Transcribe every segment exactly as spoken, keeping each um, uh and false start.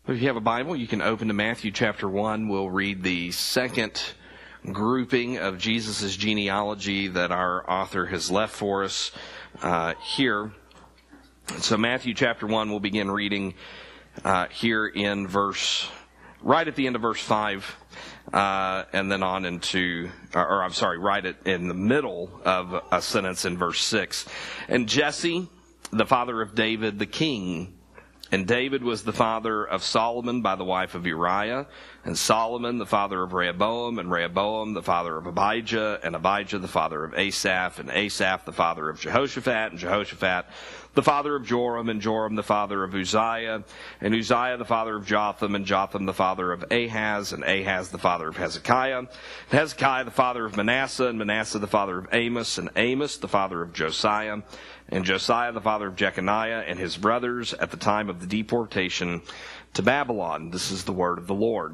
If you have a Bible, you can open to Matthew chapter one. We'll read the second grouping of Jesus' genealogy that our author has left for us uh, here. So Matthew chapter one, we'll begin reading uh, here in verse, right at the end of verse five, uh, and then on into, or, or I'm sorry, right at, in the middle of a sentence in verse six. And Jesse, the father of David, the king, and David was the father of Solomon by the wife of Uriah, and Solomon the father of Rehoboam, and Rehoboam the father of Abijah, and Abijah the father of Asaph, and Asaph the father of Jehoshaphat, and Jehoshaphat the father of Joram, and Joram the father of Uzziah, and Uzziah the father of Jotham, and Jotham the father of Ahaz, and Ahaz the father of Hezekiah, and Hezekiah the father of Manasseh, and Manasseh the father of Amos, and Amos the father of Josiah, and Josiah the father of Jeconiah and his brothers at the time of the deportation to Babylon. This is the word of the Lord.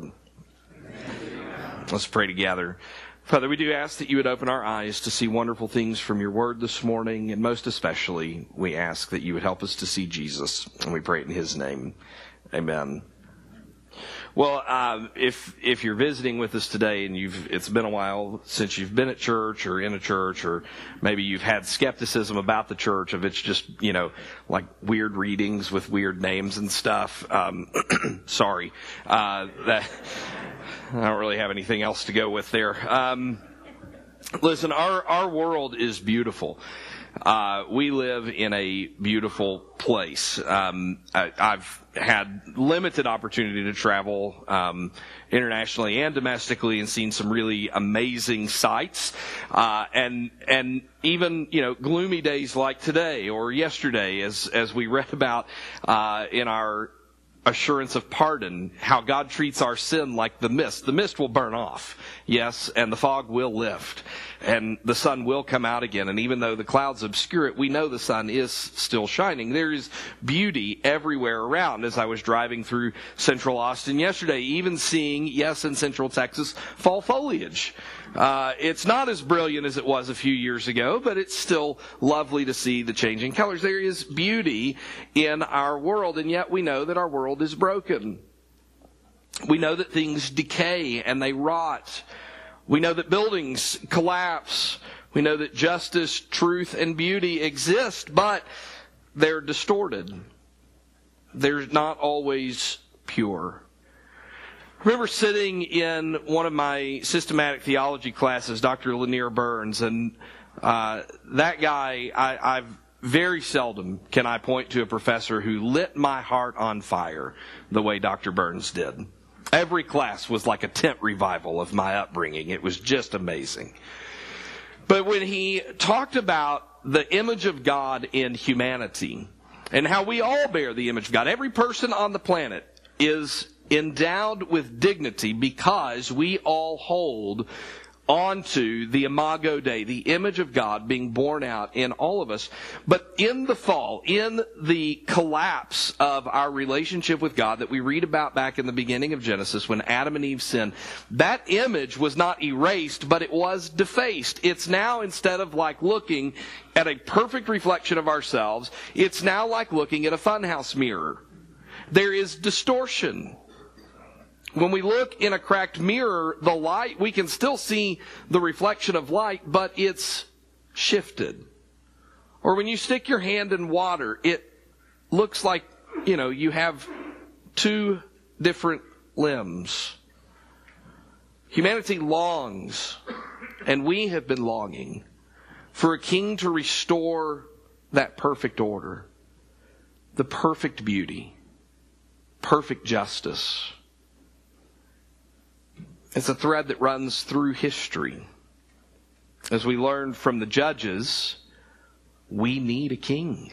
Amen. Let's pray together. Father, we do ask that you would open our eyes to see wonderful things from your word this morning, and most especially, we ask that you would help us to see Jesus, and we pray it in his name. Amen. Well, uh, if if you're visiting with us today and you've it's been a while since you've been at church or in a church, or maybe you've had skepticism about the church, if it's just, you know, like weird readings with weird names and stuff, um, sorry, uh, that I don't really have anything else to go with there. Um, listen, our our world is beautiful. Uh, we live in a beautiful place. Um, I, I've had limited opportunity to travel um, internationally and domestically, and seen some really amazing sights. Uh, and and even you know gloomy days like today or yesterday, as as we read about uh, in our assurance of pardon, how God treats our sin like the mist. The mist will burn off, yes, and the fog will lift, and the sun will come out again. And even though the clouds obscure it, we know the sun is still shining. There is beauty everywhere around. As I was driving through central Austin yesterday, even seeing, yes, in central Texas, fall foliage. Uh, it's not as brilliant as it was a few years ago, but it's still lovely to see the changing colors. There is beauty in our world, and yet we know that our world is broken. We know that things decay and they rot. We know that buildings collapse. We know that justice, truth, and beauty exist, but they're distorted. They're not always pure. I remember sitting in one of my systematic theology classes, Doctor Lanier Burns, and uh, that guy, I, I've very seldom can I point to a professor who lit my heart on fire the way Doctor Burns did. Every class was like a tent revival of my upbringing. It was just amazing. But when he talked about the image of God in humanity, and how we all bear the image of God, every person on the planet is endowed with dignity because we all hold onto the imago Dei, the image of God being born out in all of us. But in the fall, in the collapse of our relationship with God that we read about back in the beginning of Genesis when Adam and Eve sinned, that image was not erased, but it was defaced. It's now, instead of like looking at a perfect reflection of ourselves, it's now like looking at a funhouse mirror. There is distortion. When we look in a cracked mirror, the light, we can still see the reflection of light, but it's shifted. Or when you stick your hand in water, it looks like, you know, you have two different limbs. Humanity longs, and we have been longing, for a king to restore that perfect order, the perfect beauty, perfect justice. It's a thread that runs through history. As we learned from the Judges, we need a king.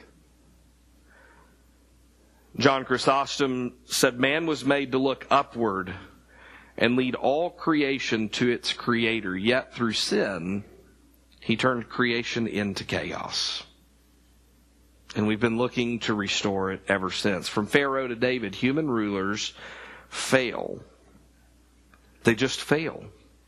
John Chrysostom said, man was made to look upward and lead all creation to its creator, yet through sin, he turned creation into chaos. And we've been looking to restore it ever since. From Pharaoh to David, human rulers fail. They just fail.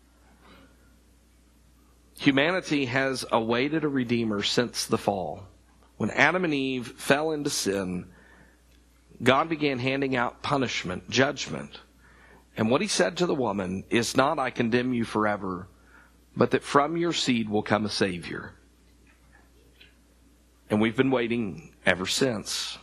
Humanity has awaited a Redeemer since the fall. When Adam and Eve fell into sin, God began handing out punishment, judgment. And what he said to the woman is not, I condemn you forever, but that from your seed will come a Savior. And we've been waiting ever since.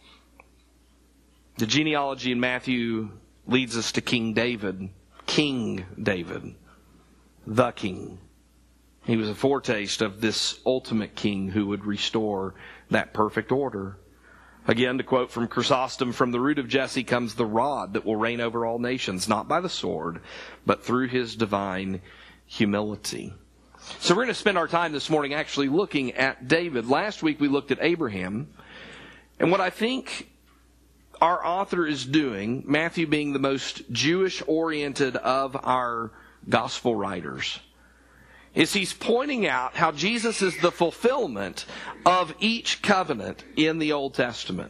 The genealogy in Matthew leads us to King David. King David. The king. He was a foretaste of this ultimate king who would restore that perfect order. Again, to quote from Chrysostom, from the root of Jesse comes the rod that will reign over all nations, not by the sword, but through his divine humility. So we're going to spend our time this morning actually looking at David. Last week we looked at Abraham. And what I think our author is doing, Matthew being the most Jewish-oriented of our gospel writers, is he's pointing out how Jesus is the fulfillment of each covenant in the Old Testament.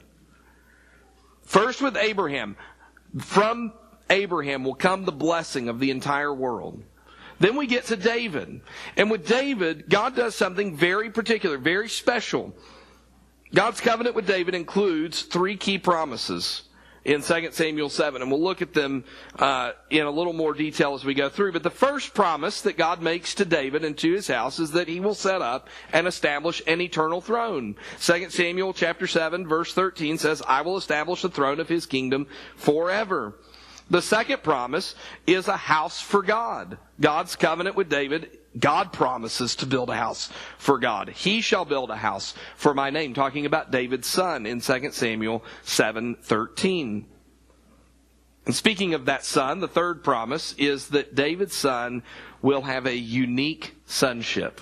First with Abraham. From Abraham will come the blessing of the entire world. Then we get to David. And with David, God does something very particular, very special. God's covenant with David includes three key promises in Second Samuel seven, and we'll look at them uh, in a little more detail as we go through. But the first promise that God makes to David and to his house is that he will set up and establish an eternal throne. Second Samuel chapter seven, verse thirteen says, I will establish the throne of his kingdom forever. The second promise is a house for God. God's covenant with David, God promises to build a house for God. He shall build a house for my name, talking about David's son in Second Samuel seven thirteen. And speaking of that son, the third promise is that David's son will have a unique sonship.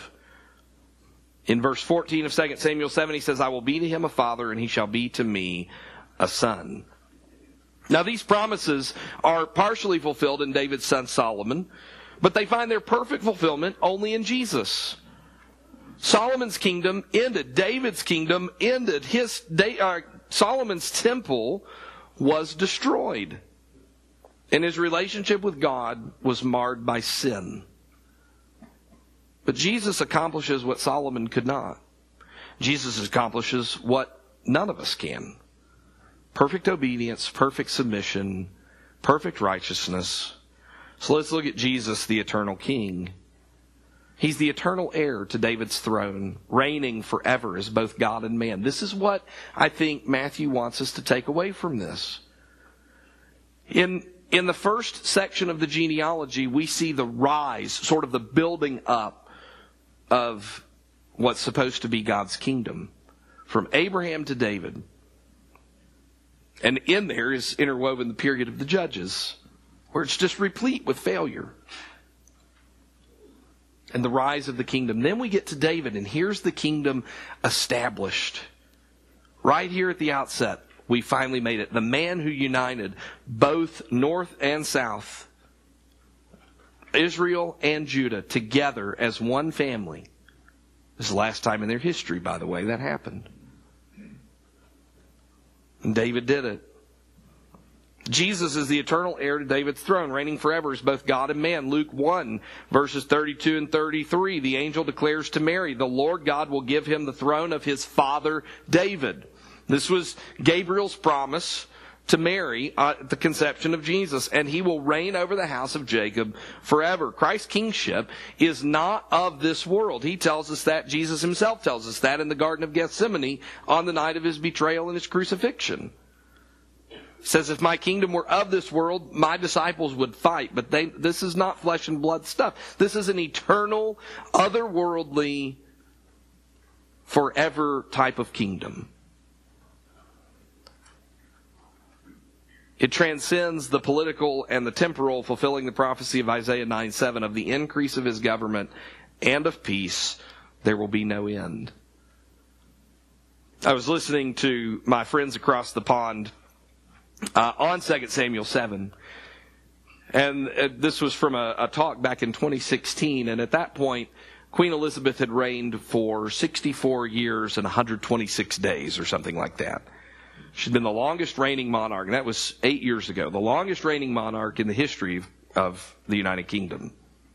In verse fourteen of Second Samuel seven, he says, I will be to him a father, and he shall be to me a son. Now, these promises are partially fulfilled in David's son Solomon, but they find their perfect fulfillment only in Jesus. Solomon's kingdom ended. David's kingdom ended. His uh, Solomon's temple was destroyed. And his relationship with God was marred by sin. But Jesus accomplishes what Solomon could not. Jesus accomplishes what none of us can. Perfect obedience, perfect submission, perfect righteousness. So let's look at Jesus, the eternal King. He's the eternal heir to David's throne, reigning forever as both God and man. This is what I think Matthew wants us to take away from this. In, in the first section of the genealogy, we see the rise, sort of the building up of what's supposed to be God's kingdom. From Abraham to David. And in there is interwoven the period of the Judges, where it's just replete with failure. And the rise of the kingdom. Then we get to David, and here's the kingdom established. Right here at the outset, we finally made it. The man who united both north and south, Israel and Judah, together as one family. This is the last time in their history, by the way, that happened. And David did it. Jesus is the eternal heir to David's throne, reigning forever as both God and man. Luke one, verses thirty-two and thirty-three, the angel declares to Mary, the Lord God will give him the throne of his father David. This was Gabriel's promise to Mary at the conception of Jesus, and he will reign over the house of Jacob forever. Christ's kingship is not of this world. He tells us that. Jesus himself tells us that in the Garden of Gethsemane on the night of his betrayal and his crucifixion. He says, if my kingdom were of this world, my disciples would fight. But they, this is not flesh and blood stuff. This is an eternal, otherworldly, forever type of kingdom. It transcends the political and the temporal, fulfilling the prophecy of Isaiah nine seven of the increase of his government and of peace, there will be no end. I was listening to my friends across the pond uh, on Second Samuel seven, and uh, this was from a, a talk back in twenty sixteen, and at that point, Queen Elizabeth had reigned for sixty-four years and one hundred twenty-six days or something like that. She'd been the longest reigning monarch, and that was eight years ago, the longest reigning monarch in the history of the United Kingdom.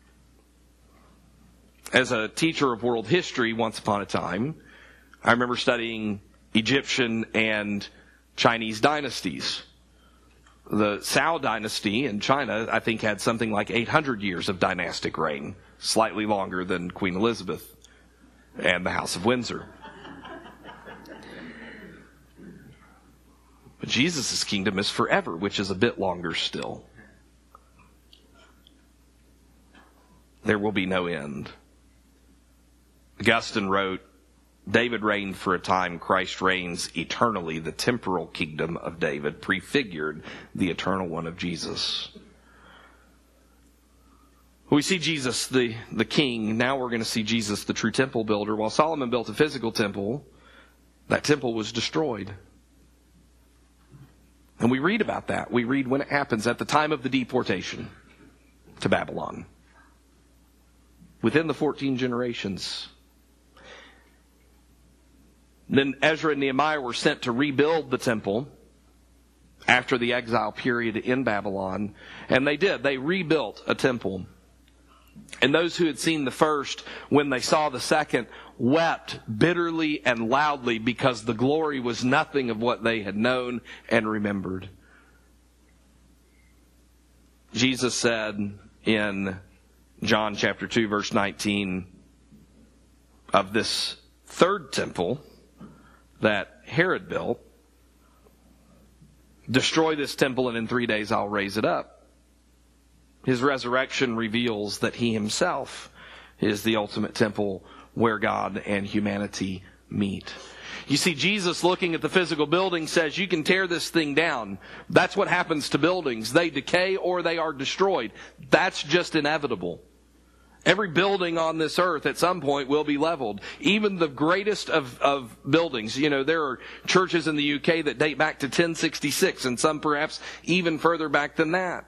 As a teacher of world history once upon a time, I remember studying Egyptian and Chinese dynasties. The Cao dynasty in China, I think, had something like eight hundred years of dynastic reign, slightly longer than Queen Elizabeth and the House of Windsor. But Jesus' kingdom is forever, which is a bit longer still. There will be no end. Augustine wrote, David reigned for a time, Christ reigns eternally. The temporal kingdom of David prefigured the eternal one of Jesus. We see Jesus, the, the king. Now we're going to see Jesus, the true temple builder. While Solomon built a physical temple, that temple was destroyed. And we read about that. We read when it happens at the time of the deportation to Babylon. Within the fourteen generations. Then Ezra and Nehemiah were sent to rebuild the temple after the exile period in Babylon. And they did. They rebuilt a temple. And those who had seen the first, when they saw the second, wept bitterly and loudly because the glory was nothing of what they had known and remembered. Jesus said in John chapter two, verse nineteen, of this third temple that Herod built, destroy this temple and in three days I'll raise it up. His resurrection reveals that he himself is the ultimate temple where God and humanity meet. You see, Jesus, looking at the physical building, says you can tear this thing down. That's what happens to buildings. They decay or they are destroyed. That's just inevitable. Every building on this earth at some point will be leveled. Even the greatest of, of buildings. You know, there are churches in the U K that date back to ten sixty-six and some perhaps even further back than that.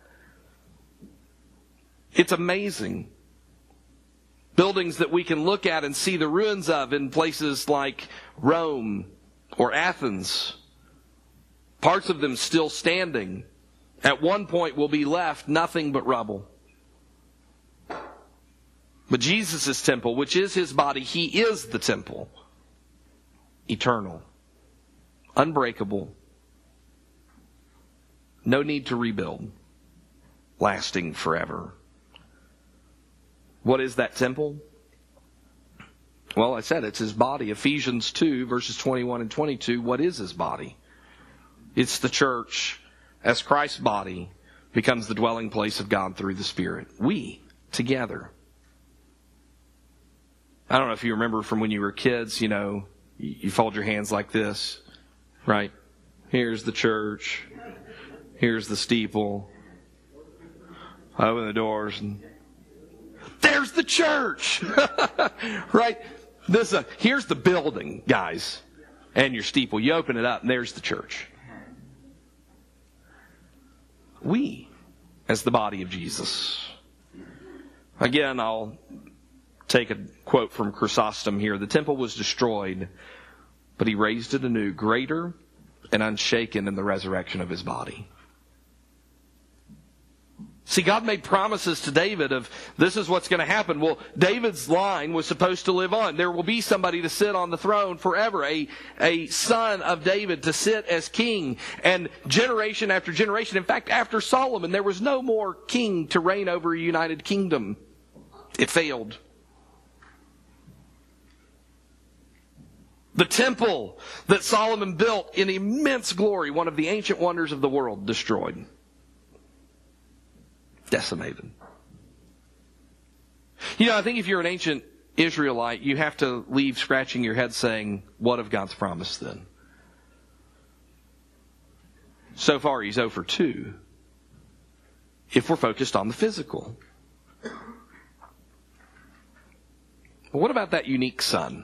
It's amazing. Buildings that we can look at and see the ruins of in places like Rome or Athens. Parts of them still standing. At one point will be left nothing but rubble. But Jesus' temple, which is his body, he is the temple. Eternal. Unbreakable. No need to rebuild. Lasting forever. What is that temple? Well, I said it's his body. Ephesians two, verses twenty-one and twenty-two. What is his body? It's the church, as Christ's body, becomes the dwelling place of God through the Spirit. We, together. I don't know if you remember from when you were kids, you know, you fold your hands like this, right? Here's the church. Here's the steeple. I open the doors and there's the church, right? This, uh, here's the building, guys, and your steeple. You open it up and there's the church. We, as the body of Jesus. Again, I'll take a quote from Chrysostom here. The temple was destroyed, but he raised it anew, greater and unshaken in the resurrection of his body. See, God made promises to David of this is what's going to happen. Well, David's line was supposed to live on. There will be somebody to sit on the throne forever, a, a son of David to sit as king. And generation after generation, in fact, after Solomon, there was no more king to reign over a united kingdom. It failed. The temple that Solomon built in immense glory, one of the ancient wonders of the world, destroyed. Decimated. You know, I think if you're an ancient Israelite, you have to leave scratching your head saying, what of God's promise then? So far, he's zero for two. If we're focused on the physical. But what about that unique son?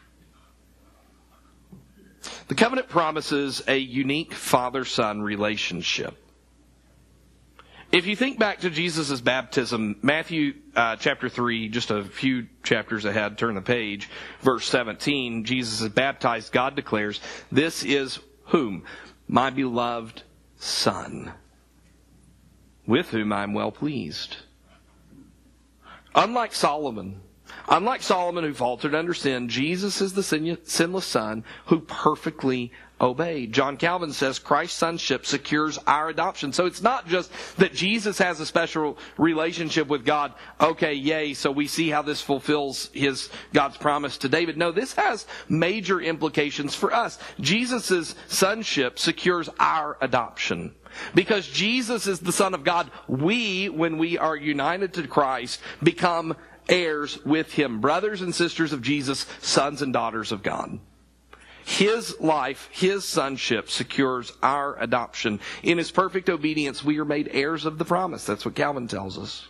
The covenant promises a unique father-son relationship. If you think back to Jesus' baptism, Matthew uh, chapter three, just a few chapters ahead, turn the page, verse seventeen, Jesus is baptized. God declares, this is whom? My beloved Son, with whom I am well pleased. Unlike Solomon, Unlike Solomon who faltered under sin, Jesus is the sin- sinless Son who perfectly obey. John Calvin says Christ's sonship secures our adoption. So it's not just that Jesus has a special relationship with God. Okay, yay, so we see how this fulfills his God's promise to David. No, this has major implications for us. Jesus' sonship secures our adoption. Because Jesus is the Son of God, we, when we are united to Christ, become heirs with him. Brothers and sisters of Jesus, sons and daughters of God. His life, his sonship secures our adoption. In his perfect obedience, we are made heirs of the promise. That's what Calvin tells us.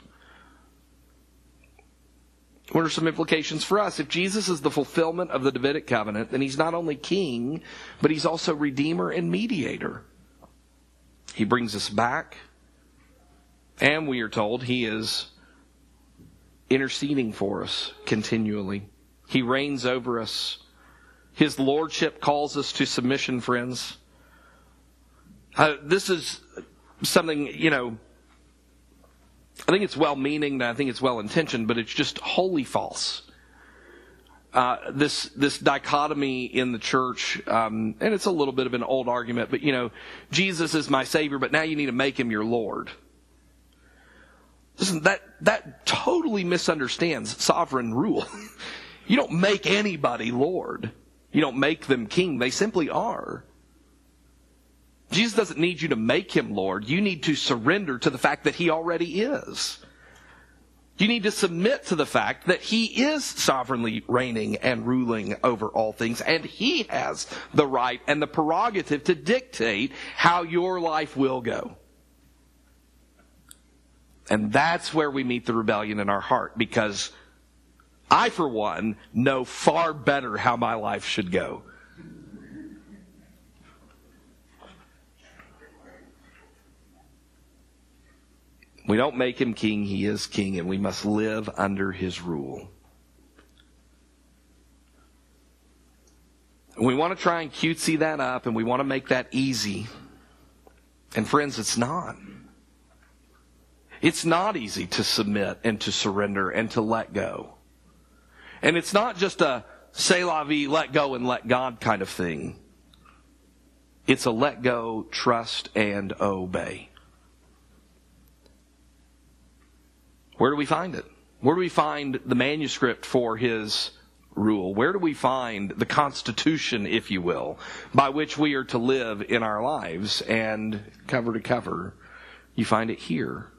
What are some implications for us? If Jesus is the fulfillment of the Davidic covenant, then he's not only king, but he's also redeemer and mediator. He brings us back, and we are told he is interceding for us continually. He reigns over us. His lordship calls us to submission, friends. Uh, this is something, you know, I think it's well-meaning, I think it's well-intentioned, but it's just wholly false. Uh, this this dichotomy in the church, um, and it's a little bit of an old argument, but, you know, Jesus is my Savior, but now you need to make him your Lord. Listen, that, that totally misunderstands sovereign rule. You don't make anybody Lord. You don't make them king. They simply are. Jesus doesn't need you to make him Lord. You need to surrender to the fact that he already is. You need to submit to the fact that he is sovereignly reigning and ruling over all things, and he has the right and the prerogative to dictate how your life will go. And that's where we meet the rebellion in our heart, because I, for one, know far better how my life should go. We don't make him king, he is king, and we must live under his rule. We want to try and cutesy that up, and we want to make that easy. And friends, it's not. It's not easy to submit and to surrender and to let go. And it's not just a c'est la vie, let go and let God kind of thing. It's a let go, trust, and obey. Where do we find it? Where do we find the manuscript for his rule? Where do we find the Constitution, if you will, by which we are to live in our lives? And cover to cover, you find it here.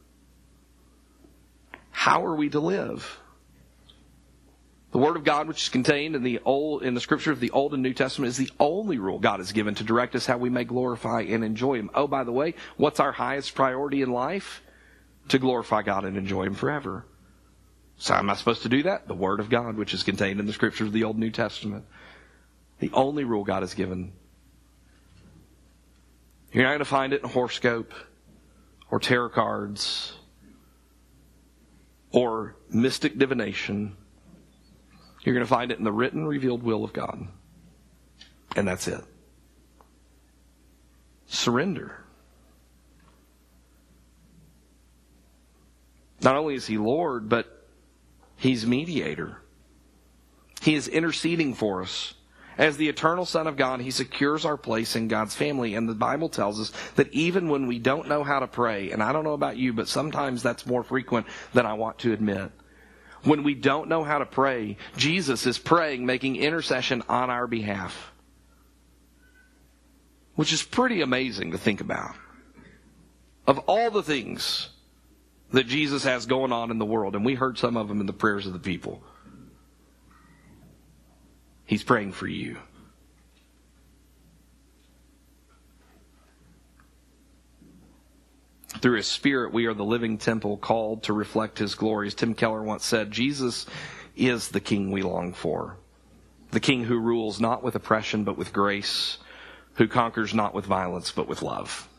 How are we to live? The Word of God, which is contained in the old, in the Scripture of the Old and New Testament, is the only rule God has given to direct us how we may glorify and enjoy him. Oh, by the way, what's our highest priority in life? To glorify God and enjoy him forever. So how am I supposed to do that? The Word of God, which is contained in the Scriptures of the Old and New Testament. The only rule God has given. You're not going to find it in horoscope or tarot cards or mystic divination. You're going to find it in the written, revealed will of God. And that's it. Surrender. Not only is he Lord, but he's mediator. He is interceding for us. As the eternal Son of God, he secures our place in God's family. And the Bible tells us that even when we don't know how to pray, and I don't know about you, but sometimes that's more frequent than I want to admit. When we don't know how to pray, Jesus is praying, making intercession on our behalf. Which is pretty amazing to think about. Of all the things that Jesus has going on in the world, and we heard some of them in the prayers of the people, he's praying for you. Through his Spirit, we are the living temple called to reflect his glory. As Tim Keller once said, Jesus is the King we long for. The King who rules not with oppression, but with grace. Who conquers not with violence, but with love.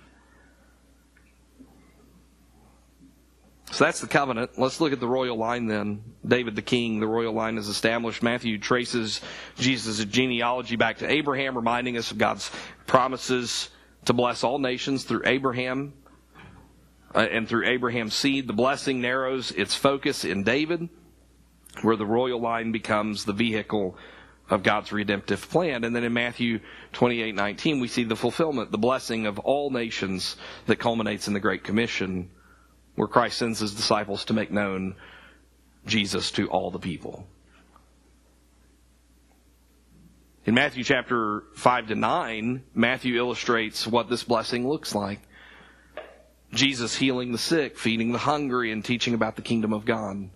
So that's the covenant. Let's look at the royal line then. David the king, the royal line is established. Matthew traces Jesus' genealogy back to Abraham, reminding us of God's promises to bless all nations through Abraham. Uh, and through Abraham's seed, the blessing narrows its focus in David, where the royal line becomes the vehicle of God's redemptive plan. And then in Matthew twenty-eight nineteen, we see the fulfillment, the blessing of all nations that culminates in the Great Commission, where Christ sends his disciples to make known Jesus to all the people. In Matthew chapter five to nine, Matthew illustrates what this blessing looks like. Jesus healing the sick, feeding the hungry, and teaching about the kingdom of God.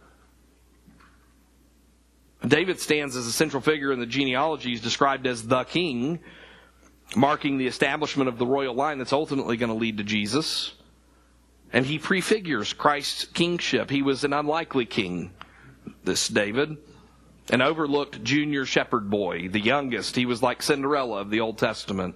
David stands as a central figure in the genealogies described as the king, marking the establishment of the royal line that's ultimately going to lead to Jesus. And he prefigures Christ's kingship. He was an unlikely king, this David, an overlooked junior shepherd boy, the youngest. He was like Cinderella of the Old Testament.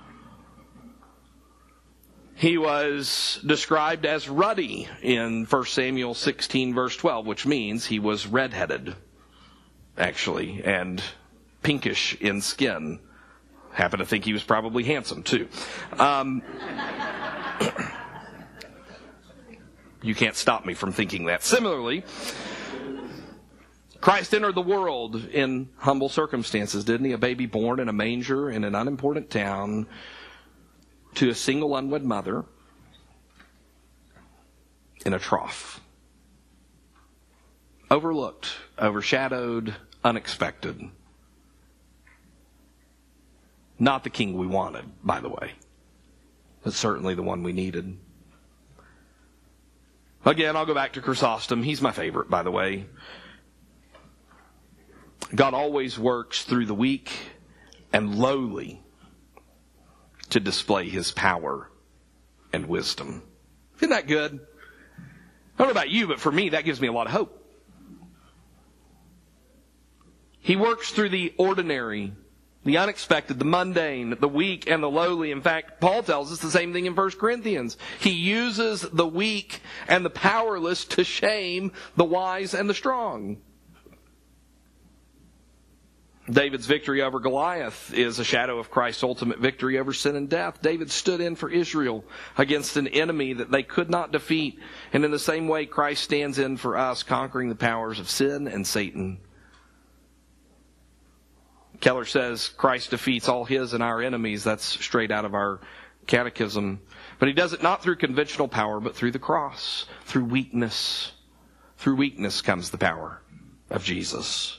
He was described as ruddy in First Samuel sixteen, verse twelve, which means he was redheaded, actually, and pinkish in skin. Happen to think he was probably handsome, too. Um, you can't stop me from thinking that. Similarly, Christ entered the world in humble circumstances, didn't he? A baby born in a manger in an unimportant town to a single unwed mother in a trough. Overlooked, overshadowed, unexpected. Not the king we wanted, by the way, but certainly the one we needed. Again, I'll go back to Chrysostom. He's my favorite, by the way. God always works through the weak and lowly to display his power and wisdom. Isn't that good? I don't know about you, but for me, that gives me a lot of hope. He works through the ordinary, the unexpected, the mundane, the weak, and the lowly. In fact, Paul tells us the same thing in First Corinthians. He uses the weak and the powerless to shame the wise and the strong. David's victory over Goliath is a shadow of Christ's ultimate victory over sin and death. David stood in for Israel against an enemy that they could not defeat. And in the same way, Christ stands in for us, conquering the powers of sin and Satan. Keller says Christ defeats all his and our enemies. That's straight out of our catechism. But he does it not through conventional power, but through the cross, through weakness. Through weakness comes the power of Jesus.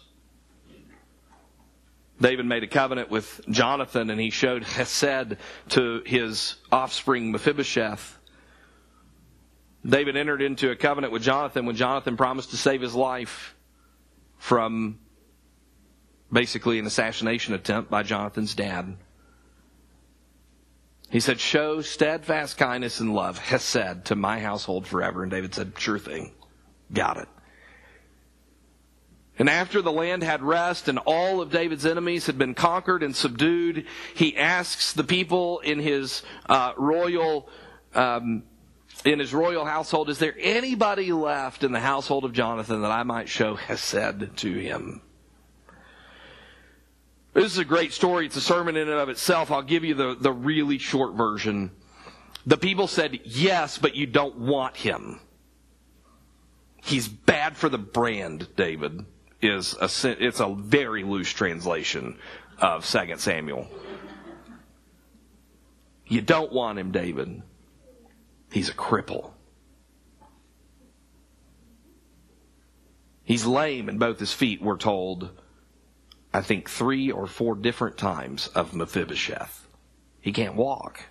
David made a covenant with Jonathan, and he showed hesed to his offspring Mephibosheth. David entered into a covenant with Jonathan when Jonathan promised to save his life from basically an assassination attempt by Jonathan's dad. He said, show steadfast kindness and love, hesed, to my household forever. And David said, sure thing. Got it. And after the land had rest and all of David's enemies had been conquered and subdued, he asks the people in his uh, royal um, in his royal household, is there anybody left in the household of Jonathan that I might show hesed to him? This is a great story. It's a sermon in and of itself. I'll give you the, the really short version. The people said, yes, but you don't want him. He's bad for the brand, David. Is a, it's a very loose translation of Second Samuel. You don't want him, David. He's a cripple. He's lame in both his feet, we're told, I think three or four different times of Mephibosheth. He can't walk.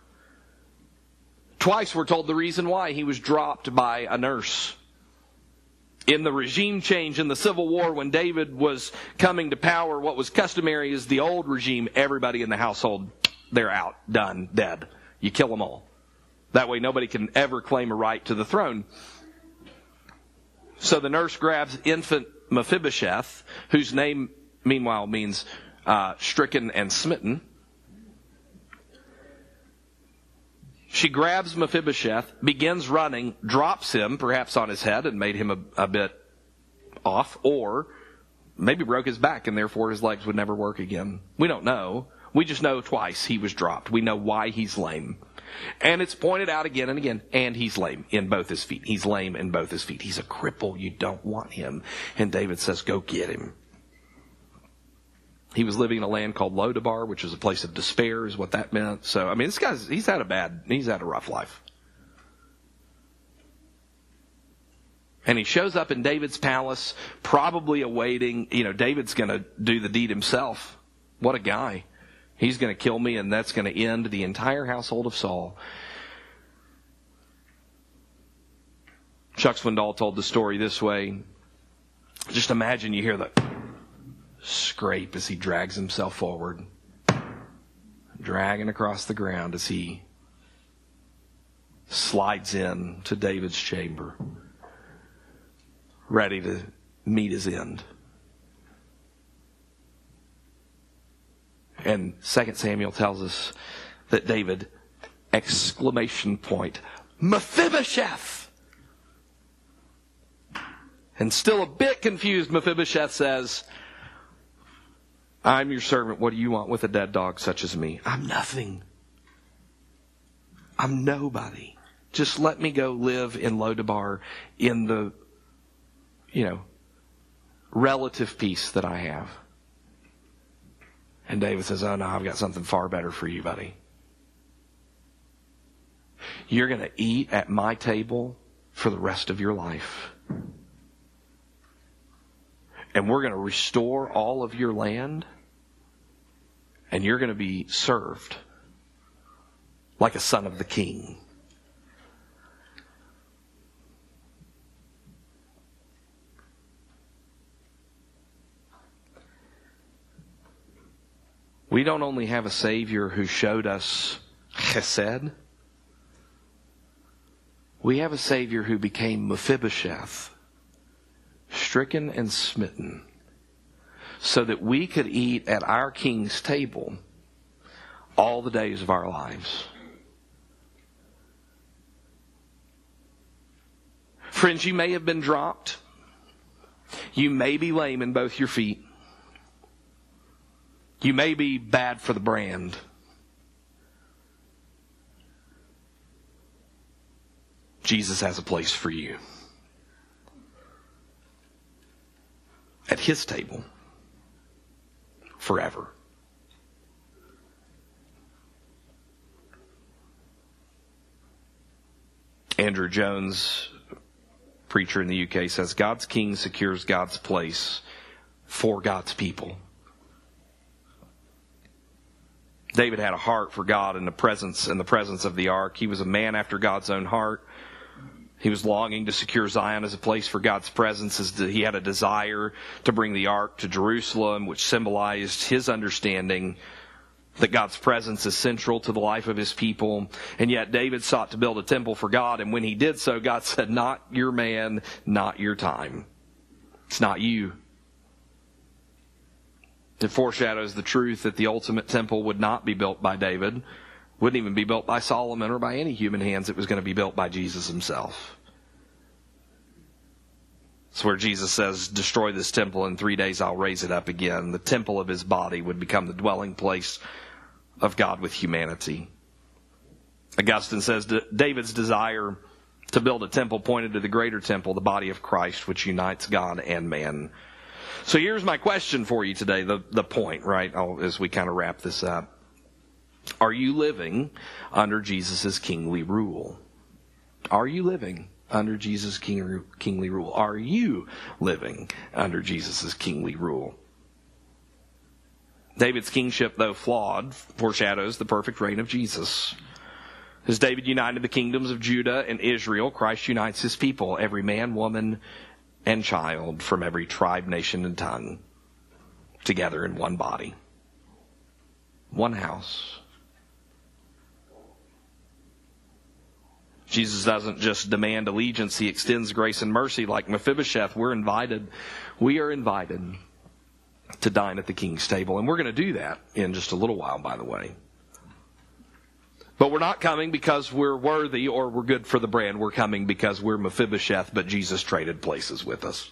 Twice we're told the reason why. He was dropped by a nurse. In the regime change in the Civil War, when David was coming to power, what was customary is the old regime, everybody in the household, they're out, done, dead. You kill them all. That way nobody can ever claim a right to the throne. So the nurse grabs infant Mephibosheth, whose name, meanwhile, means uh, stricken and smitten. She grabs Mephibosheth, begins running, drops him, perhaps on his head, and made him a, a bit off, or maybe broke his back, and therefore his legs would never work again. We don't know. We just know twice he was dropped. We know why he's lame. And it's pointed out again and again, and he's lame in both his feet. He's lame in both his feet. He's a cripple. You don't want him. And David says, go get him. He was living in a land called Lodabar, which is a place of despair, is what that meant. So, I mean, this guy's, he's had a bad, he's had a rough life. And he shows up in David's palace, probably awaiting, you know, David's going to do the deed himself. What a guy. He's going to kill me, and that's going to end the entire household of Saul. Chuck Swindoll told the story this way. Just imagine you hear the scrape as he drags himself forward, dragging across the ground as he slides in to David's chamber, ready to meet his end. And Second Samuel tells us that David, exclamation point, Mephibosheth! And still a bit confused, Mephibosheth says, I'm your servant. What do you want with a dead dog such as me? I'm nothing. I'm nobody. Just let me go live in Lodabar in the, you know, relative peace that I have. And David says, oh no, I've got something far better for you, buddy. You're going to eat at my table for the rest of your life. And we're going to restore all of your land. And you're going to be served like a son of the king. We don't only have a Savior who showed us chesed. We have a Savior who became Mephibosheth, stricken and smitten, so that we could eat at our King's table all the days of our lives. Friends, you may have been dropped. You may be lame in both your feet. You may be bad for the brand. Jesus has a place for you. At His table. Forever. Andrew Jones, preacher in the U K, says, God's king secures God's place for God's people. David had a heart for God in the presence in the presence of the ark. He was a man after God's own heart. He was longing to secure Zion as a place for God's presence. He had a desire to bring the ark to Jerusalem, which symbolized his understanding that God's presence is central to the life of His people. And yet David sought to build a temple for God, and when he did so, God said, not your man, not your time. It's not you. It foreshadows the truth that the ultimate temple would not be built by David, wouldn't even be built by Solomon or by any human hands. It was going to be built by Jesus Himself. It's where Jesus says, destroy this temple, in three days I'll raise it up again. The temple of His body would become the dwelling place of God with humanity. Augustine says David's desire to build a temple pointed to the greater temple, the body of Christ, which unites God and man. So here's my question for you today, the, the point, right, I'll, as we kind of wrap this up. Are you living under Jesus' kingly rule? Are you living under Jesus' king, kingly rule? Are you living under Jesus' kingly rule? David's kingship, though flawed, foreshadows the perfect reign of Jesus. As David united the kingdoms of Judah and Israel, Christ unites His people, every man, woman, and child from every tribe, nation, and tongue, together in one body, one house. Jesus doesn't just demand allegiance, He extends grace and mercy. Like Mephibosheth, we're invited, we are invited to dine at the King's table. And we're going to do that in just a little while, by the way. But we're not coming because we're worthy or we're good for the brand. We're coming because we're Mephibosheth, but Jesus traded places with us.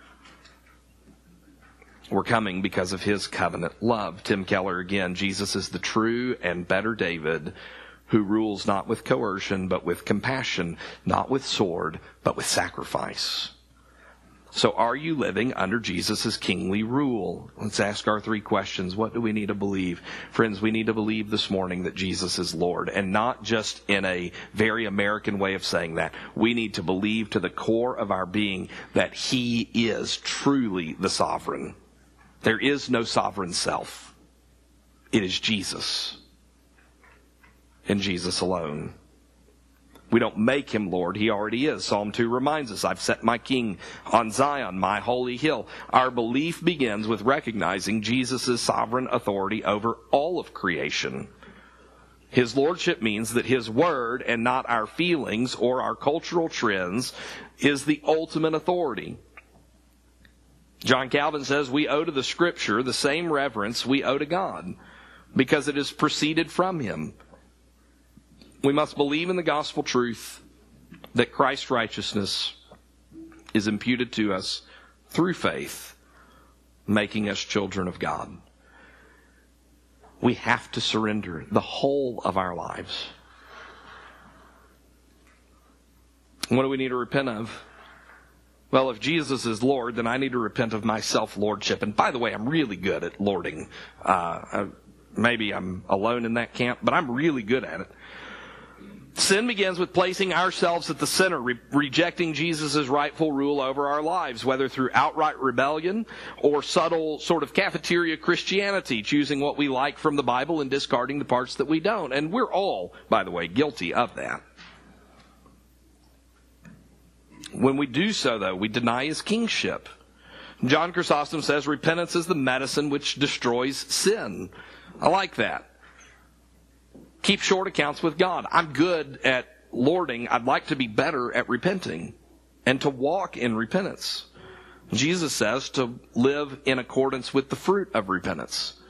We're coming because of His covenant love. Tim Keller again, Jesus is the true and better David, who rules not with coercion, but with compassion, not with sword, but with sacrifice. So are you living under Jesus' kingly rule? Let's ask our three questions. What do we need to believe? Friends, we need to believe this morning that Jesus is Lord, and not just in a very American way of saying that. We need to believe to the core of our being that He is truly the sovereign. There is no sovereign self. It is Jesus, and Jesus alone. We don't make Him Lord. He already is. Psalm two reminds us, I've set my King on Zion, my holy hill. Our belief begins with recognizing Jesus' sovereign authority over all of creation. His lordship means that His word, and not our feelings or our cultural trends, is the ultimate authority. John Calvin says we owe to the Scripture the same reverence we owe to God, because it has proceeded from Him. We must believe in the gospel truth that Christ's righteousness is imputed to us through faith, making us children of God. We have to surrender the whole of our lives. What do we need to repent of? Well, if Jesus is Lord, then I need to repent of my self-lordship. And by the way, I'm really good at lording. Uh, maybe I'm alone in that camp, but I'm really good at it. Sin begins with placing ourselves at the center, re- rejecting Jesus' rightful rule over our lives, whether through outright rebellion or subtle sort of cafeteria Christianity, choosing what we like from the Bible and discarding the parts that we don't. And we're all, by the way, guilty of that. When we do so, though, we deny His kingship. John Chrysostom says repentance is the medicine which destroys sin. I like that. Keep short accounts with God. I'm good at lording. I'd like to be better at repenting and to walk in repentance. Jesus says to live in accordance with the fruit of repentance.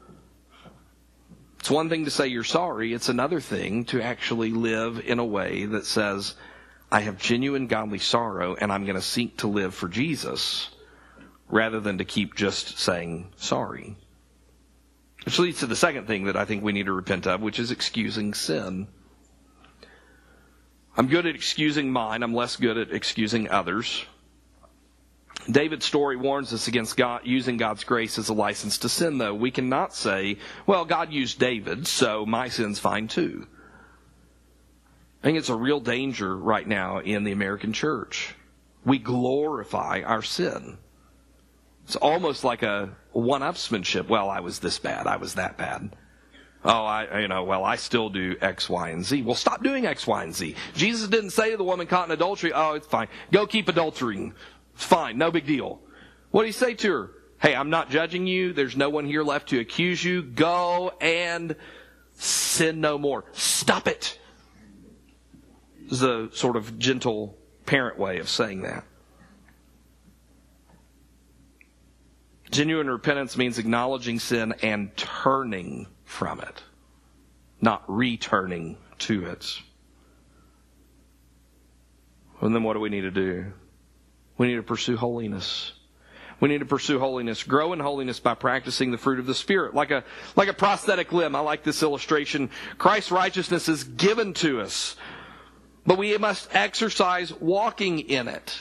It's one thing to say you're sorry. It's another thing to actually live in a way that says, I have genuine godly sorrow and I'm going to seek to live for Jesus rather than to keep just saying sorry. Which leads to the second thing that I think we need to repent of, which is excusing sin. I'm good at excusing mine. I'm less good at excusing others. David's story warns us against God using God's grace as a license to sin, though. We cannot say, well, God used David, so my sin's fine too. I think it's a real danger right now in the American church. We glorify our sin. It's almost like a one-upsmanship. Well, I was this bad. I was that bad. Oh, I, you know, well, I still do X, Y, and Z. Well, stop doing X, Y, and Z. Jesus didn't say to the woman caught in adultery, oh, it's fine. Go keep adultering. It's fine. No big deal. What did He say to her? Hey, I'm not judging you. There's no one here left to accuse you. Go and sin no more. Stop it. This is a sort of gentle parent way of saying that. Genuine repentance means acknowledging sin and turning from it, not returning to it. And then what do we need to do? We need to pursue holiness. We need to pursue holiness. Grow in holiness by practicing the fruit of the Spirit. Like a, like a prosthetic limb. I like this illustration. Christ's righteousness is given to us, but we must exercise walking in it.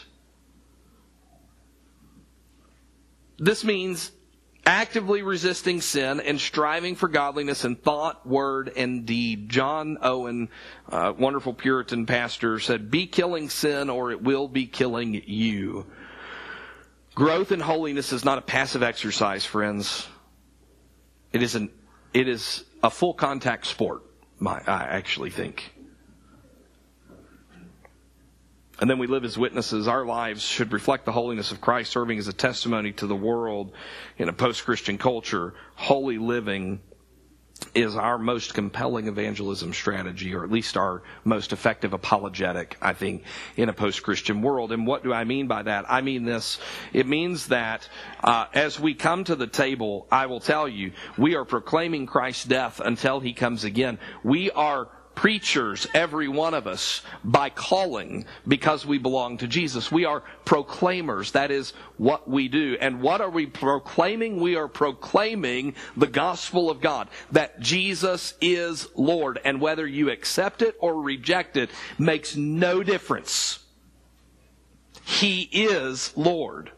This means actively resisting sin and striving for godliness in thought, word, and deed. John Owen, uh, wonderful Puritan pastor, said, be killing sin or it will be killing you. Growth in holiness is not a passive exercise, friends. It is, an, it is a full contact sport, my, I actually think. And then we live as witnesses. Our lives should reflect the holiness of Christ, serving as a testimony to the world in a post-Christian culture. Holy living is our most compelling evangelism strategy, or at least our most effective apologetic, I think, in a post-Christian world. And what do I mean by that? I mean this. It means that uh, as we come to the table, I will tell you, we are proclaiming Christ's death until He comes again. We are preachers, every one of us, by calling, because we belong to Jesus. We are proclaimers. That is what we do. And what are we proclaiming? We are proclaiming the gospel of God, that Jesus is Lord. And whether you accept it or reject it makes no difference. He is Lord.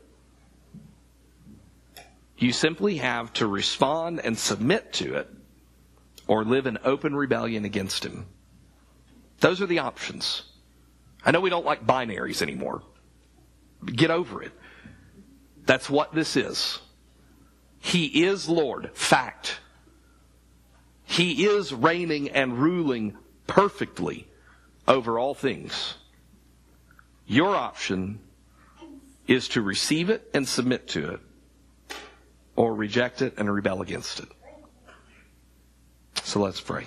You simply have to respond and submit to it, or live in open rebellion against him. Those are the options. I know we don't like binaries anymore. Get over it. That's what this is. He is Lord. Fact. He is reigning and ruling perfectly over all things. Your option is to receive it and submit to it, or reject it and rebel against it. So let's pray.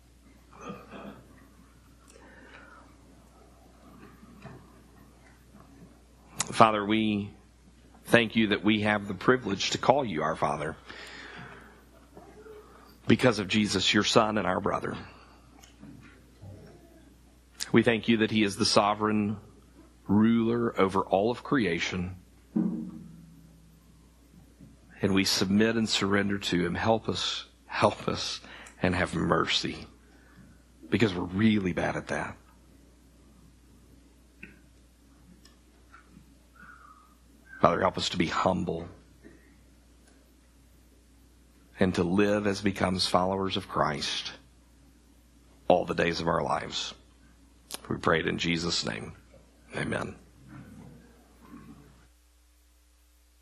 Father, we thank you that we have the privilege to call you our Father because of Jesus, your Son and our brother. We thank you that he is the sovereign ruler over all of creation. And we submit and surrender to him. Help us, help us, and have mercy, because we're really bad at that. Father, help us to be humble and to live as becomes followers of Christ all the days of our lives. We pray it in Jesus' name. Amen.